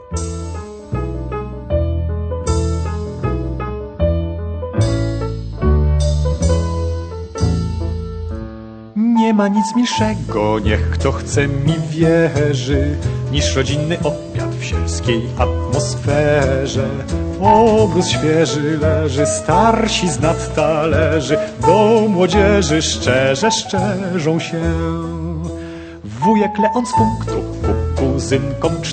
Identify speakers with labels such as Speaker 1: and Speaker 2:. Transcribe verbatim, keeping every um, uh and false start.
Speaker 1: Nie ma nic milszego, niech kto chce mi wierzy, niż rodzinny obiad w sielskiej atmosferze. Obrus świeży leży, starsi z nad talerzy, do młodzieży szczerze szczerzą się. Wujek Leon z punktu ku kuzynkom